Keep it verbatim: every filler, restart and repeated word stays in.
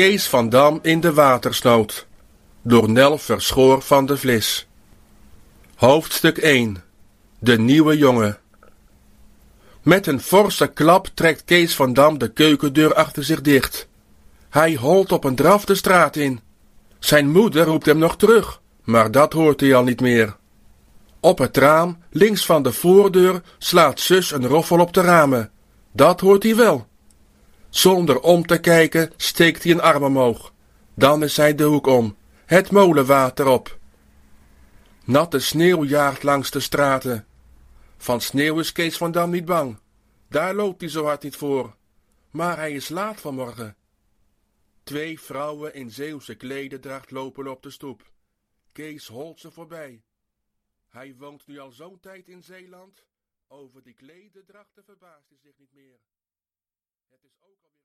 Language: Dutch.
Kees van Dam in de watersnood. Door Nel Verschoor van de Vlis. Hoofdstuk één. De nieuwe jongen. Met een forse klap trekt Kees van Dam de keukendeur achter zich dicht. Hij holt op een draf de straat in. Zijn moeder roept hem nog terug, maar dat hoort hij al niet meer. Op het raam, links van de voordeur, slaat zus een roffel op de ramen. Dat hoort hij wel. Zonder om te kijken steekt hij een arm omhoog. Dan is hij de hoek om, het molenwater op. Natte sneeuw jaagt langs de straten. Van sneeuw is Kees van Dam niet bang. Daar loopt hij zo hard niet voor. Maar hij is laat vanmorgen. Twee vrouwen in Zeeuwse klededracht lopen op de stoep. Kees holt ze voorbij. Hij woont nu al zo'n tijd in Zeeland. Over die klededrachten verbaast hij zich niet meer. Het is ook alweer